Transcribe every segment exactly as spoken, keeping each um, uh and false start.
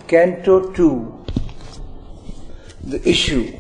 Canto two, the issue.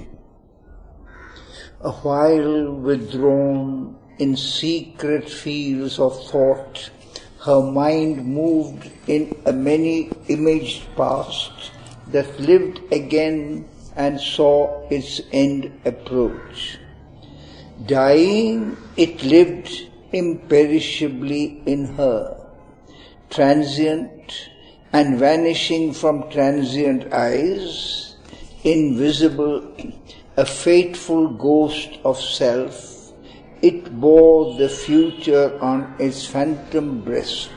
A while withdrawn in secret fields of thought, her mind moved in a many-imaged past that lived again and saw its end approach. Dying, it lived imperishably in her, transient and vanishing from transient eyes, invisible, a fateful ghost of self, it bore the future on its phantom breast.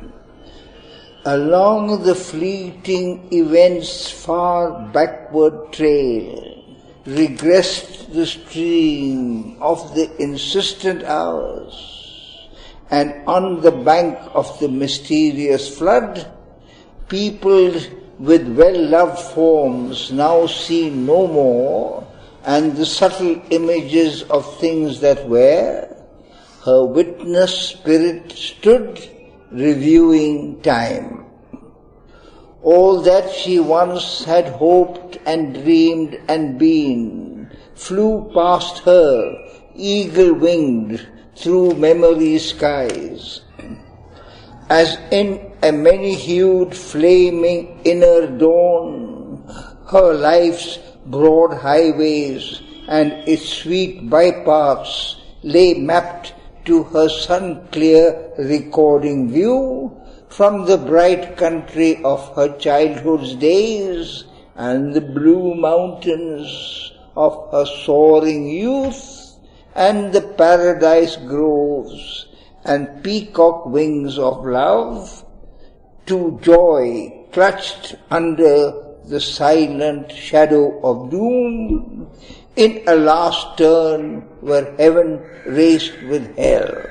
Along the fleeting events' far backward trail, regressed the stream of the insistent hours, and on the bank of the mysterious flood, peopled with well-loved forms now seen no more, and the subtle images of things that were, her witness spirit stood reviewing time. All that she once had hoped and dreamed and been flew past her, eagle-winged, through memory's skies. As in a many-hued, flaming inner dawn, her life's broad highways and its sweet bypaths lay mapped to her sun-clear recording view from the bright country of her childhood's days and the blue mountains of her soaring youth and the paradise groves and peacock wings of love, to joy clutched under the silent shadow of doom, in a last turn where heaven raced with hell.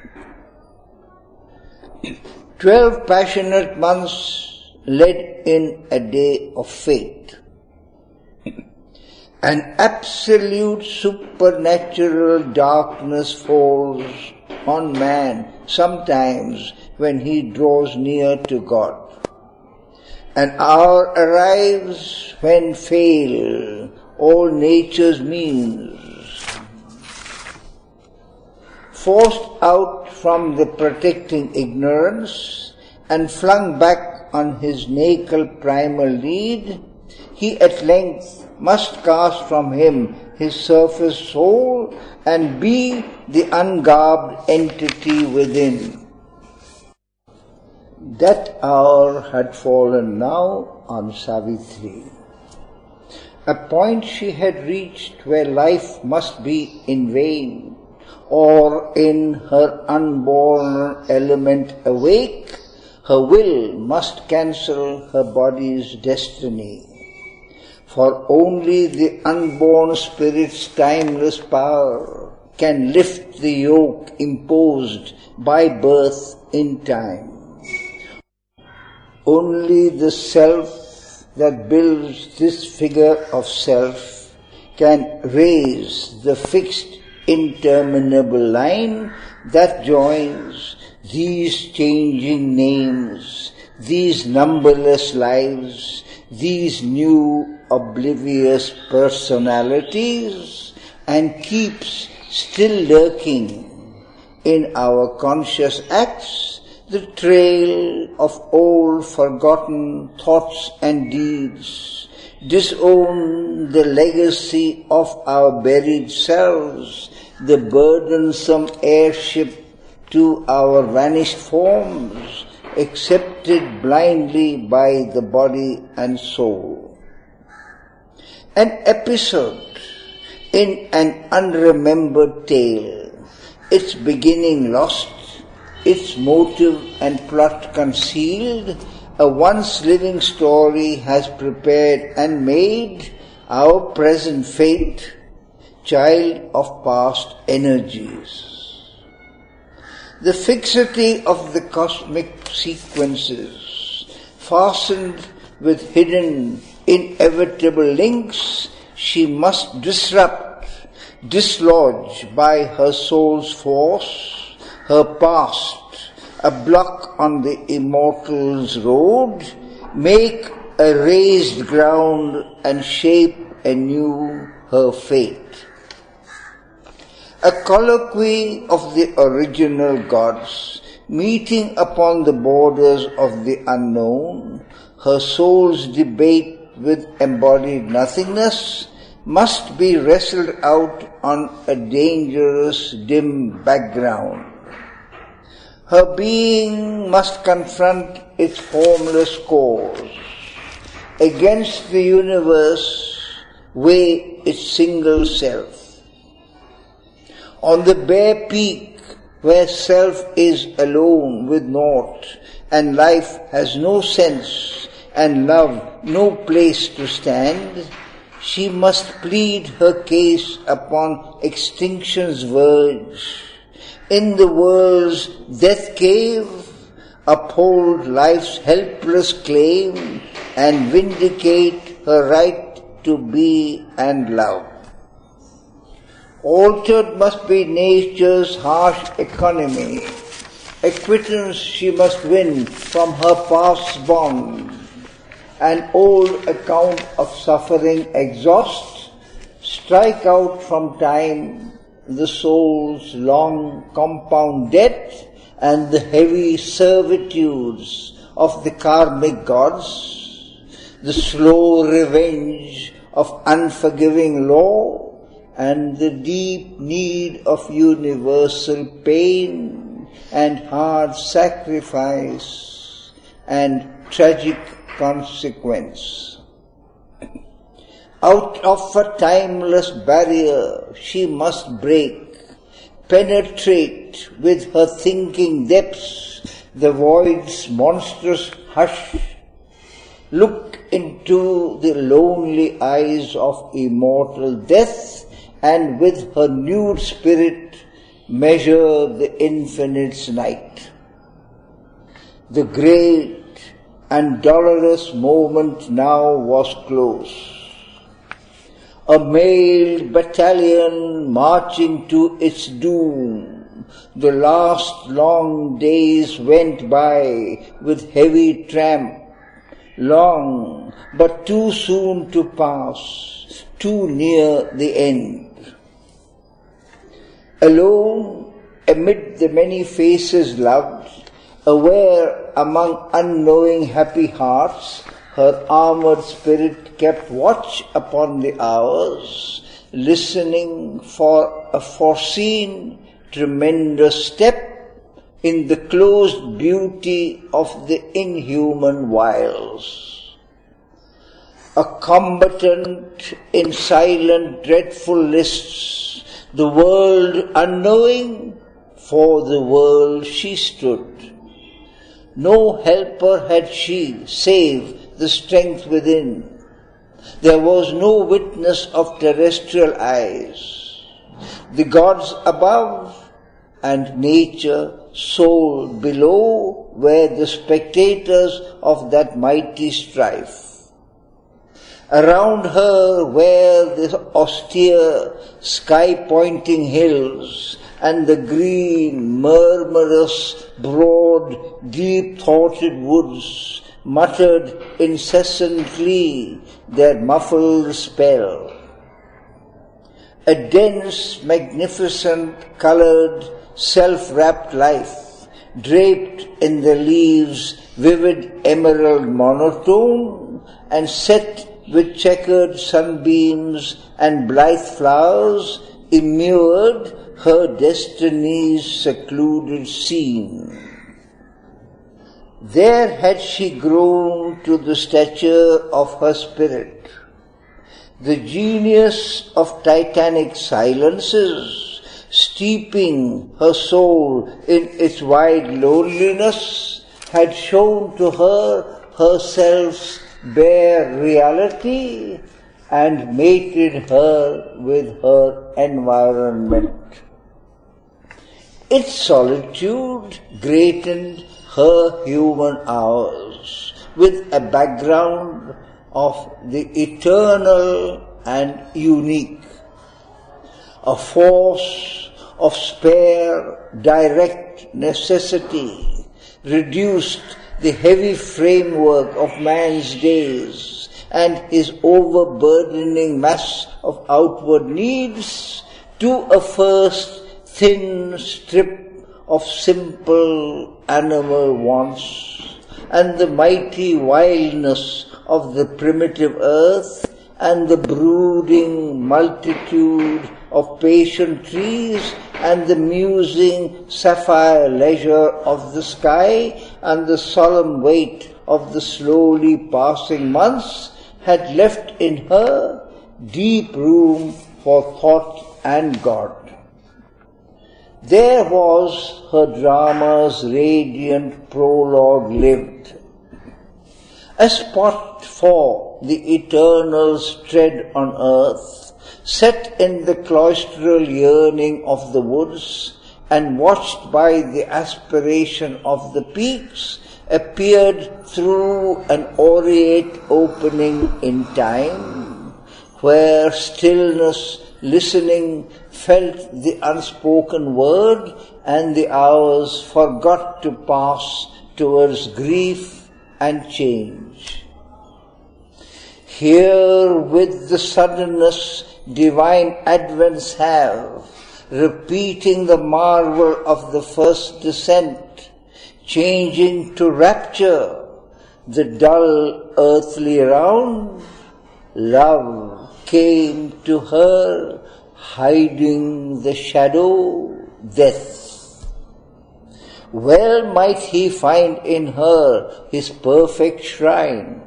Twelve passionate months led in a day of fate. An absolute supernatural darkness falls on man sometimes when he draws near to God. An hour arrives when fail all nature's means. Forced out from the protecting ignorance and flung back on his naked primal need, he at length must cast from him his surface soul and be the ungarbed entity within. That hour had fallen now on Savitri, a point she had reached where life must be in vain, or in her unborn element awake, her will must cancel her body's destiny. For only the unborn spirit's timeless power can lift the yoke imposed by birth in time. Only the self that builds this figure of self can raise the fixed interminable line that joins these changing names, these numberless lives, these new oblivious personalities, and keeps still lurking in our conscious acts the trail of old forgotten thoughts and deeds, disown the legacy of our buried selves, the burdensome airship to our vanished forms, accepted blindly by the body and soul. An episode in an unremembered tale, its beginning lost, its motive and plot concealed, a once living story has prepared and made our present fate, child of past energies. The fixity of the cosmic sequences, fastened with hidden, inevitable links, she must disrupt, dislodge by her soul's force, her past, a block on the immortal's road, make a raised ground and shape anew her fate. A colloquy of the original gods, meeting upon the borders of the unknown, her soul's debate with embodied nothingness, must be wrestled out on a dangerous, dim background. Her being must confront its formless cause. Against the universe weigh its single self. On the bare peak where self is alone with naught, and life has no sense, and love no place to stand, she must plead her case upon extinction's verge. In the world's death cave, uphold life's helpless claim and vindicate her right to be and love. Altered must be nature's harsh economy. Acquittance she must win from her past's bond. An old account of suffering exhaust, strike out from time the soul's long compound debt and the heavy servitudes of the karmic gods, the slow revenge of unforgiving law, and the deep need of universal pain and hard sacrifice and tragic consequence. Out of a timeless barrier she must break, penetrate with her thinking depths the void's monstrous hush, look into the lonely eyes of immortal death, and with her nude spirit measure the infinite's night. The great and dolorous moment now was close. A mailed battalion marching to its doom. The last long days went by with heavy tramp, long but too soon to pass, too near the end. Alone amid the many faces loved, aware among unknowing happy hearts, her armored spirit kept watch upon the hours, listening for a foreseen tremendous step in the closed beauty of the inhuman wiles. A combatant in silent dreadful lists, the world unknowing, for the world she stood. No helper had she, save the strength within. There was no witness of terrestrial eyes. The gods above and nature, soul below, were the spectators of that mighty strife. Around her were the austere sky-pointing hills and the green, murmurous, broad, deep-thoughted woods muttered incessantly their muffled spell. A dense, magnificent, coloured, self-wrapped life, draped in the leaves' vivid emerald monotone and set with checkered sunbeams and blithe flowers, immured her destiny's secluded scene. There had she grown to the stature of her spirit. The genius of titanic silences, steeping her soul in its wide loneliness, had shown to her herself's bare reality and mated her with her environment. Its solitude greatened her human hours with a background of the eternal and unique, a force of spare, direct necessity reduced the heavy framework of man's days and his overburdening mass of outward needs to a first thin strip of simple animal wants, and the mighty wildness of the primitive earth, and the brooding multitude of patient trees, and the musing sapphire leisure of the sky, and the solemn weight of the slowly passing months, had left in her deep room for thought and God. There was her drama's radiant prologue lived, a spot for the eternal's tread on earth, set in the cloistral yearning of the woods, and watched by the aspiration of the peaks, appeared through an aureate opening in time, where stillness listening felt the unspoken word, and the hours forgot to pass towards grief and change. Here with the suddenness divine advents have, repeating the marvel of the first descent, changing to rapture the dull earthly round, love came to her, hiding the shadow, death. Well might he find in her his perfect shrine.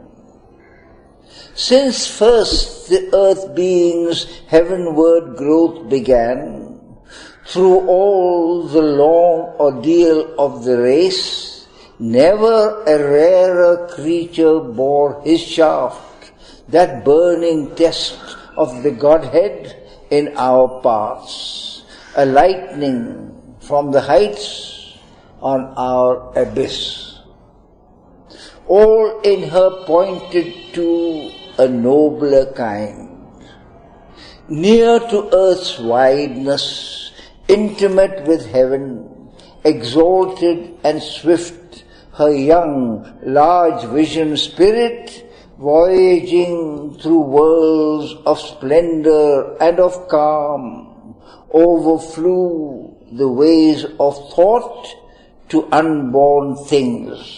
Since first the earth being's heavenward growth began, through all the long ordeal of the race, never a rarer creature bore his shaft, that burning test of the Godhead in our paths, a lightning from the heights on our abyss. All in her pointed to a nobler kind, near to earth's wideness, intimate with heaven, exalted and swift, her young, large vision spirit, voyaging through worlds of splendor and of calm, overflew the ways of thought to unborn things.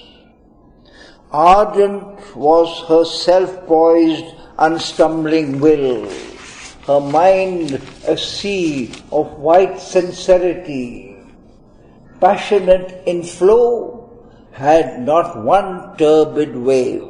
Ardent was her self-poised, unstumbling will, her mind a sea of white sincerity, passionate in flow, had not one turbid wave.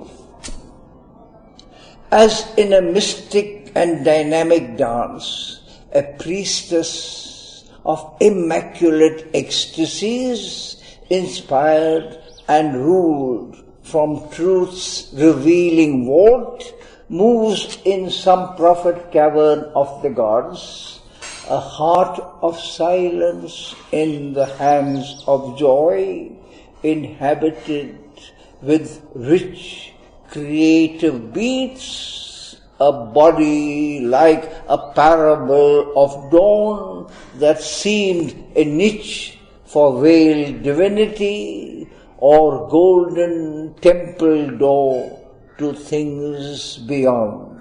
As in a mystic and dynamic dance, a priestess of immaculate ecstasies, inspired and ruled from truth's revealing vault, moves in some prophet cavern of the gods, a heart of silence in the hands of joy, inhabited with rich creative beats, a body like a parable of dawn that seemed a niche for veiled divinity, or golden temple door to things beyond.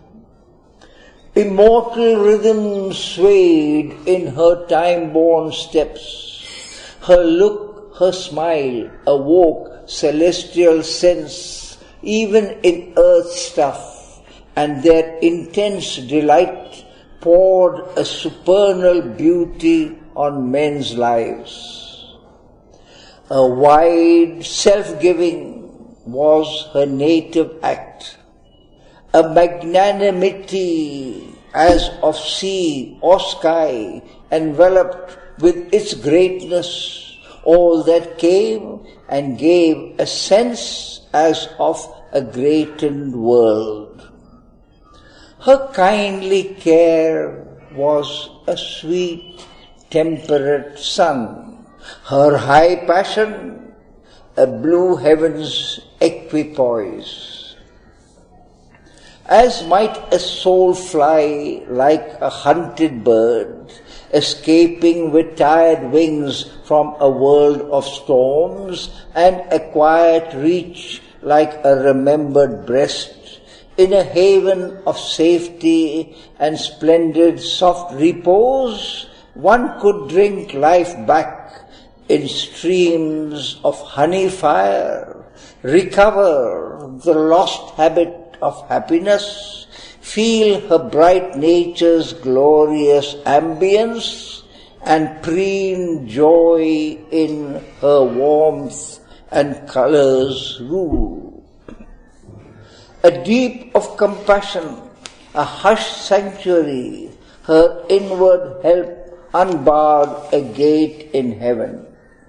Immortal rhythm swayed in her time-born steps. Her look, her smile awoke celestial sense, even in earth stuff, and their intense delight poured a supernal beauty on men's lives. A wide self-giving was her native act, a magnanimity as of sea or sky, enveloped with its greatness all that came and gave a sense as of a greatened world. Her kindly care was a sweet, temperate sun, her high passion a blue heaven's equipoise. As might a soul fly like a hunted bird, escaping with tired wings from a world of storms, and a quiet reach like a remembered breast, in a haven of safety and splendid soft repose, one could drink life back in streams of honey fire, recover the lost habit of happiness, feel her bright nature's glorious ambience, and preen joy in her warmth and colours rule. A deep of compassion, a hushed sanctuary, her inward help unbarred a gate in heaven.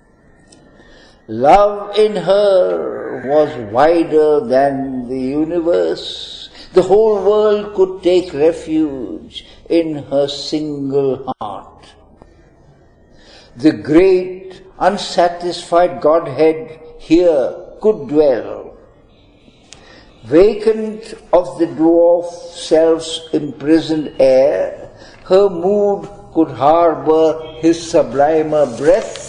Love in her was wider than the universe. The whole world could take refuge in her single heart. The great, unsatisfied Godhead here could dwell. Vacant of the dwarf self's imprisoned air, her mood could harbour his sublimer breath,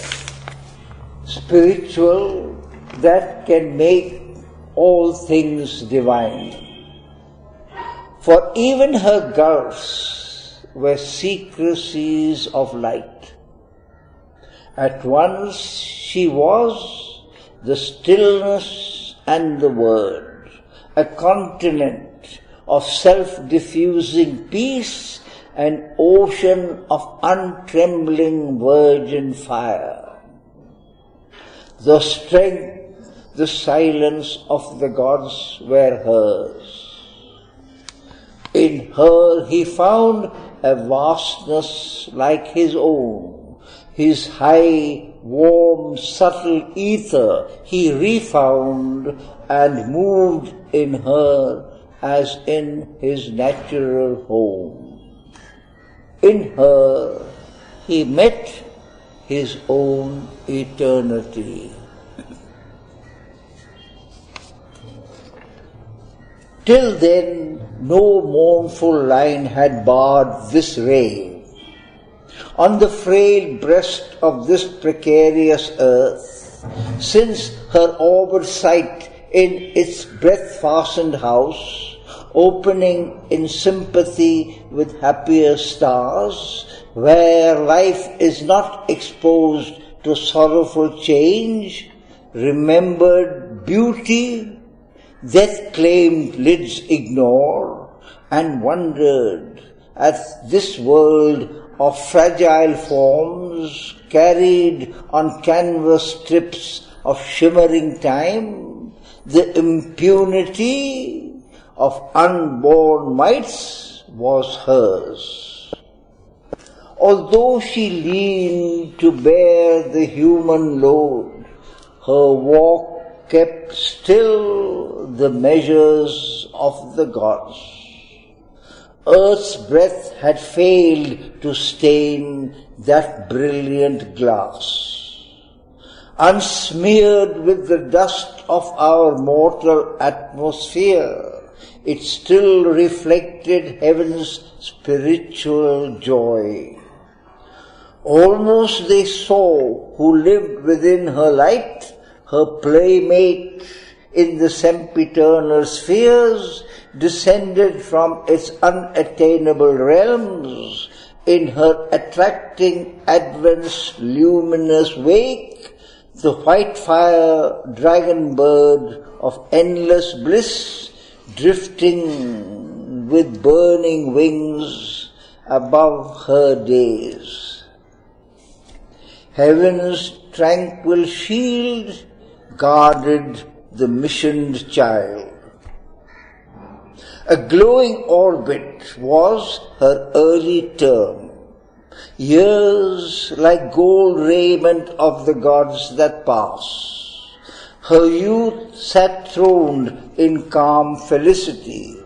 spiritual, that can make all things divine. For even her gulfs were secrecies of light. At once she was the stillness and the word, a continent of self-diffusing peace, an ocean of untrembling virgin fire. The strength, the silence of the gods were hers. In her he found a vastness like his own. His high, warm, subtle ether he refound and moved in her as in his natural home. In her he met his own eternity. Till then, no mournful line had barred this ray. On the frail breast of this precarious earth, since her orbed sight in its breath-fastened house, opening in sympathy with happier stars, where life is not exposed to sorrowful change, remembered beauty, death claimed lids ignore, and wondered at this world of fragile forms carried on canvas strips of shimmering time, the impunity of unborn mites was hers. Although she leaned to bear the human load, her walk kept still the measures of the gods. Earth's breath had failed to stain that brilliant glass. Unsmeared with the dust of our mortal atmosphere, it still reflected heaven's spiritual joy. Almost they saw who lived within her light, her playmate in the sempiternal spheres, descended from its unattainable realms, in her attracting advent's luminous wake, the white fire dragon bird of endless bliss, drifting with burning wings above her days. Heaven's tranquil shield guarded the missioned child. A glowing orbit was her early term, years like gold raiment of the gods that pass. Her youth sat throned in calm felicity.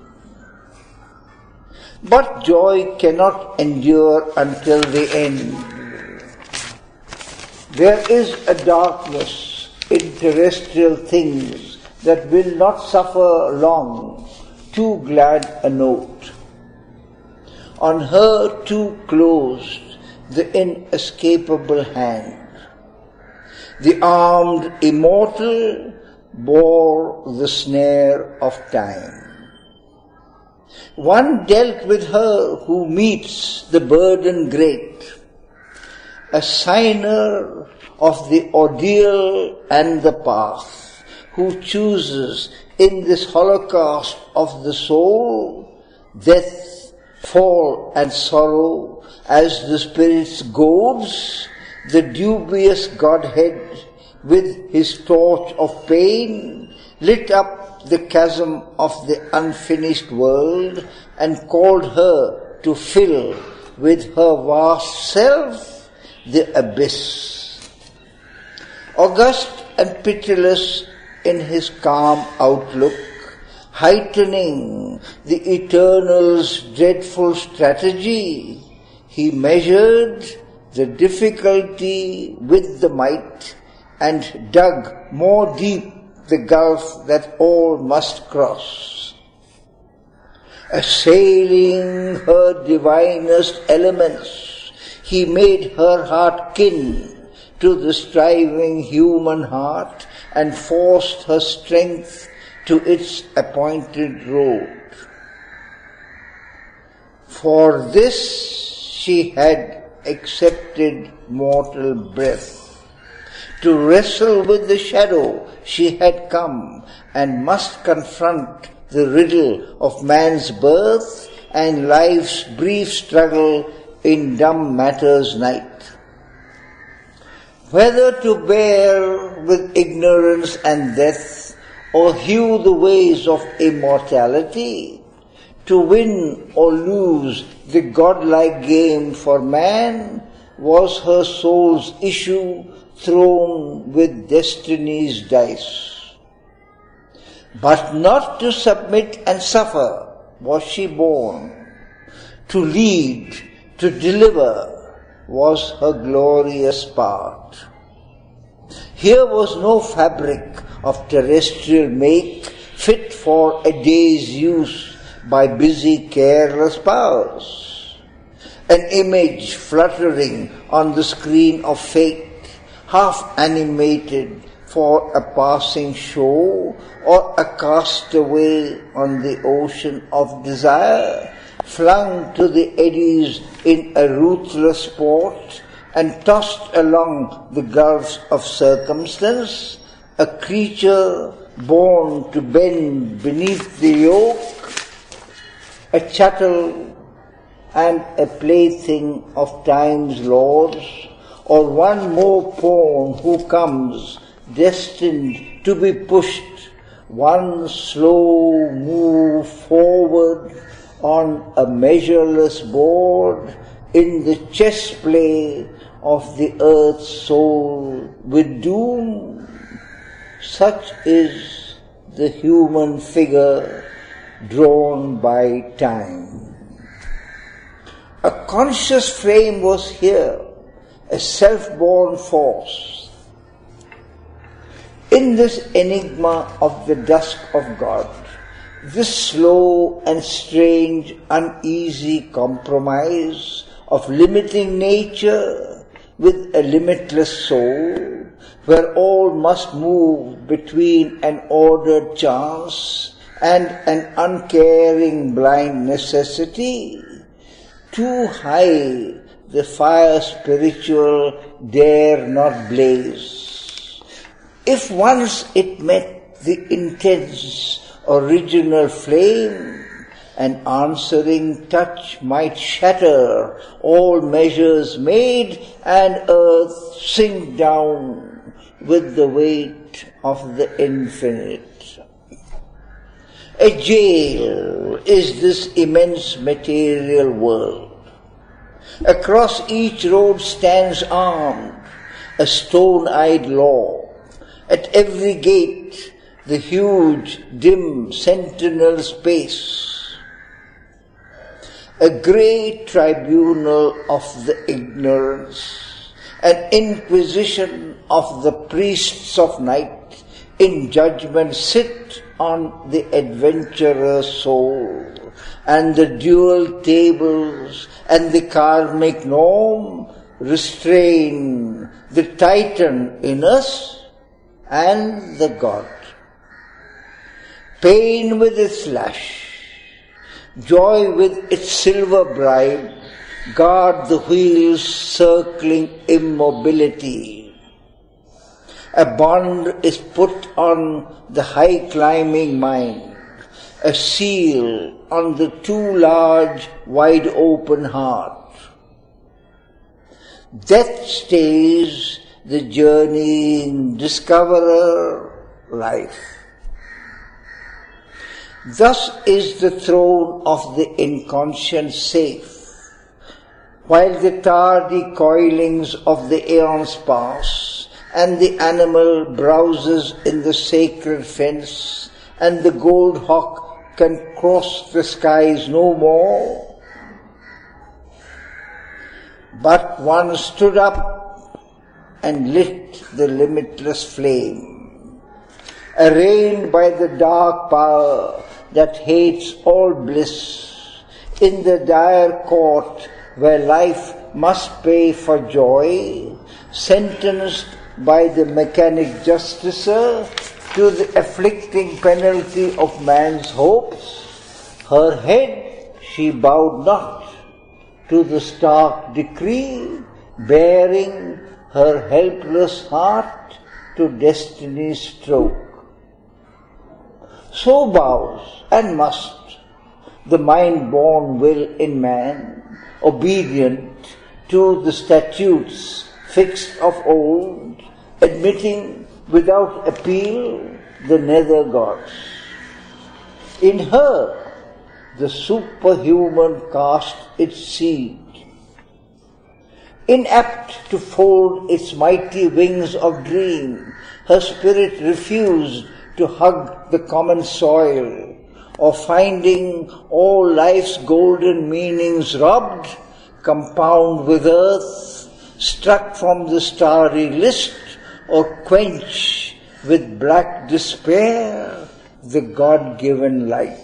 But joy cannot endure until the end. There is a darkness in terrestrial things that will not suffer long too glad a note. On her too closed the inescapable hand. The armed immortal bore the snare of time. One dealt with her who meets the burden great, a signer of the ordeal and the path, who chooses in this holocaust of the soul death, fall and sorrow as the spirit's goads, the dubious Godhead with his torch of pain lit up the chasm of the unfinished world and called her to fill with her vast self the abyss. August and pitiless in his calm outlook, heightening the Eternal's dreadful strategy, he measured the difficulty with the might and dug more deep the gulf that all must cross. Assailing her divinest elements, he made her heart kin to the striving human heart and forced her strength to its appointed road. For this she had accepted mortal breath. To wrestle with the shadow she had come and must confront the riddle of man's birth and life's brief struggle in dumb matter's night. Whether to bear with ignorance and death or hew the ways of immortality, to win or lose the godlike game for man was her soul's issue thrown with destiny's dice. But not to submit and suffer was she born. To lead, to deliver was her glorious part. Here was no fabric of terrestrial make fit for a day's use by busy careless powers. An image fluttering on the screen of fate, half animated for a passing show or a castaway on the ocean of desire, flung to the eddies in a ruthless sport and tossed along the gulfs of circumstance, a creature born to bend beneath the yoke, a chattel and a plaything of time's lords, or one more pawn who comes destined to be pushed one slow move forward on a measureless board in the chess play of the earth's soul with doom. Such is the human figure drawn by time. A conscious frame was here, a self-born force. In this enigma of the dusk of God, this slow and strange, uneasy compromise of limiting nature with a limitless soul, where all must move between an ordered chance and an uncaring blind necessity, too high the fire spiritual dare not blaze. If once it met the intense original flame, an answering touch might shatter all measures made and earth sink down with the weight of the infinite. A jail is this immense material world. Across each road stands armed a stone-eyed law. At every gate the huge, dim sentinel space. A great tribunal of the ignorance, an inquisition of the priests of night, in judgment sit on the adventurer's soul, and the dual tables and the karmic norm restrain the titan in us and the God. Pain with its lash, joy with its silver bribe, guard the wheel's circling immobility. A bond is put on the high climbing mind, a seal on the too large, wide open heart. Death stays the journeying discoverer life. Thus is the throne of the inconscient safe, while the tardy coilings of the aeons pass, and the animal browses in the sacred fence, and the gold hawk can cross the skies no more. But one stood up and lit the limitless flame, arraigned by the dark power that hates all bliss, in the dire court where life must pay for joy, sentenced by the mechanic justicer to the afflicting penalty of man's hopes. Her head she bowed not to the stark decree, bearing her helpless heart to destiny's stroke. So bows and must the mind-born will in man, obedient to the statutes fixed of old, admitting without appeal the nether gods. In her the superhuman cast its seed, inapt to fold its mighty wings of dream. Her spirit refused to hug the common soil, or finding all life's golden meanings robbed, compound with earth, struck from the starry list, or quench with black despair the God-given light.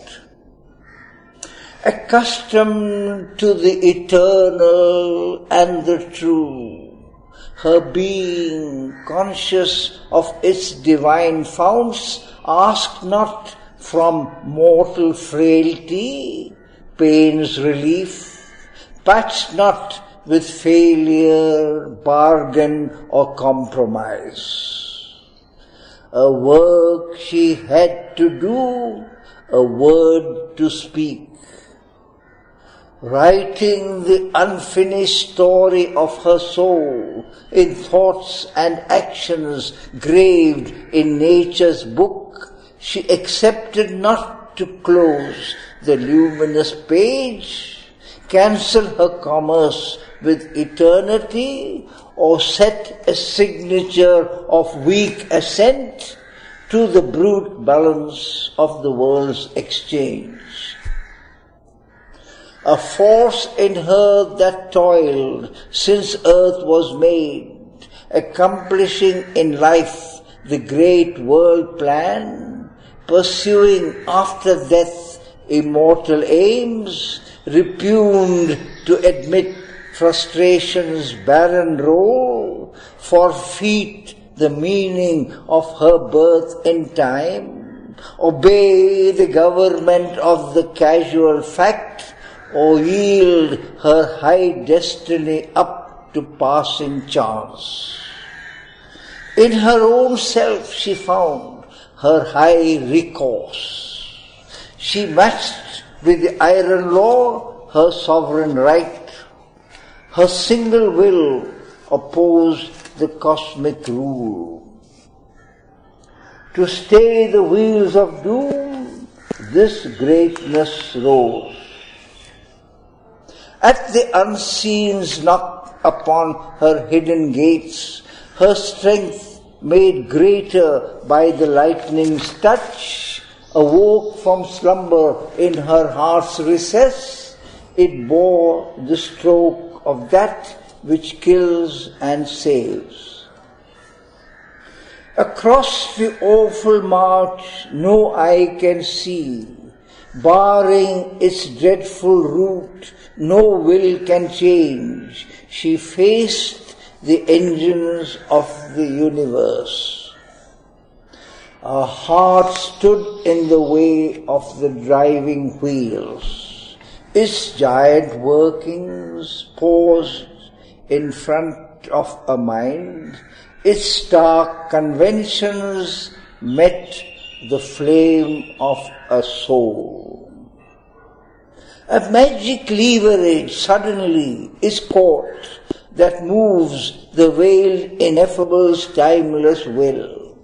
Accustomed to the eternal and the true, her being conscious of its divine founts, asked not from mortal frailty pain's relief, patched not with failure, bargain or compromise. A work she had to do, a word to speak, writing the unfinished story of her soul in thoughts and actions graved in nature's book. She accepted not to close the luminous page, cancel her commerce with eternity, or set a signature of weak assent to the brute balance of the world's exchange. A force in her that toiled since earth was made, accomplishing in life the great world plan, pursuing after death immortal aims, repugned to admit frustration's barren role, forfeit the meaning of her birth in time, obey the government of the casual fact, or yield her high destiny up to passing chance. In her own self she found her high recourse. She matched with the iron law her sovereign right. Her single will opposed the cosmic rule. To stay the wheels of doom, this greatness rose. At the unseen's knock upon her hidden gates, her strength made greater by the lightning's touch, awoke from slumber in her heart's recess. It bore the stroke of that which kills and saves. Across the awful march no eye can see, barring its dreadful route, no will can change. She faced the engines of the universe. Her heart stood in the way of the driving wheels. Its giant workings paused in front of a mind. Its stark conventions met the flame of a soul. A magic leverage suddenly is caught that moves the veiled ineffable's timeless will.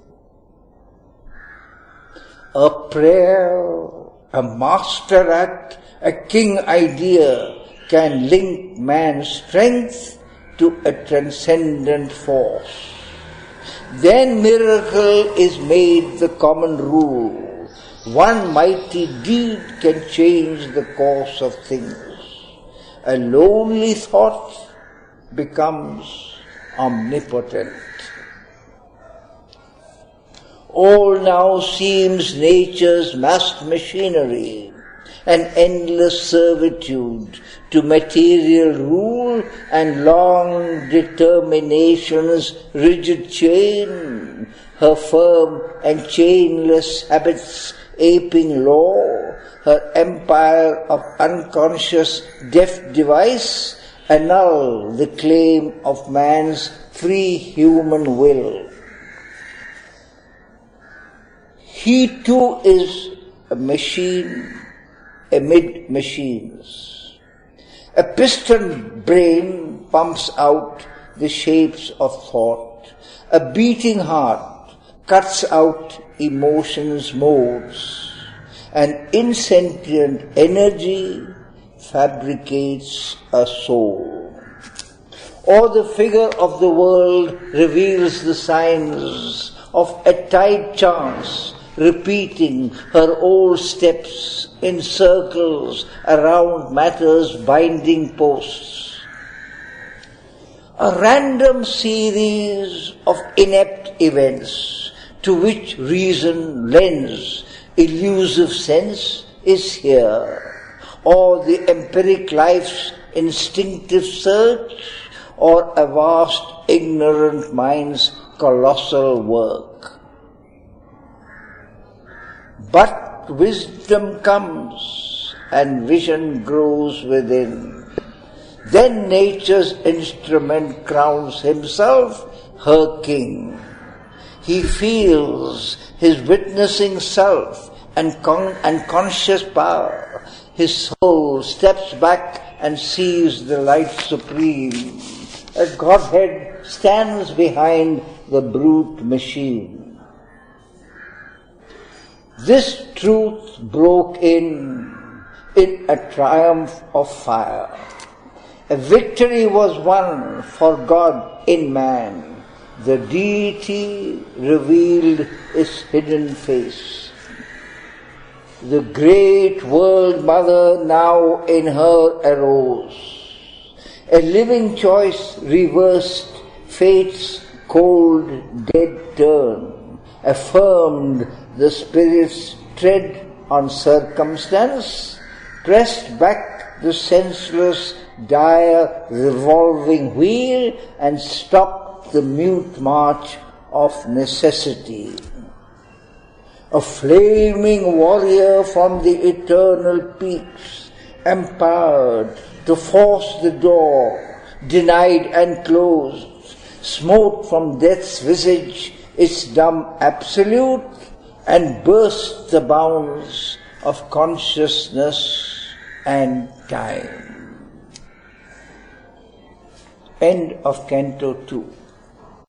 A prayer, a master act, a king idea can link man's strength to a transcendent force. Then miracle is made the common rule. One mighty deed can change the course of things. A lonely thought becomes omnipotent. All now seems nature's massed machinery, an endless servitude to material rule and long determination's rigid chain, her firm and chainless habits aping law, her empire of unconscious deft device annul the claim of man's free human will. He too is a machine amid machines. A piston brain pumps out the shapes of thought. A beating heart cuts out emotions' modes. An insentient energy fabricates a soul. Or the figure of the world reveals the signs of a tide chance, repeating her old steps in circles around matter's binding posts. A random series of inept events to which reason lends elusive sense is here, or the empiric life's instinctive search, or a vast ignorant mind's colossal work. But wisdom comes and vision grows within. Then nature's instrument crowns himself her king. He feels his witnessing self and, con- and conscious power. His soul steps back and sees the light supreme. A Godhead stands behind the brute machine. This truth broke in in a triumph of fire. A victory was won for God in man. The deity revealed its hidden face. The great world mother now in her arose. A living choice reversed fate's cold dead turn, affirmed the spirit's tread on circumstance, pressed back the senseless, dire, revolving wheel, and stopped the mute march of necessity. A flaming warrior from the eternal peaks, empowered to force the door, denied and closed, smote from death's visage its dumb absolute, and burst the bounds of consciousness and time. End of Canto two.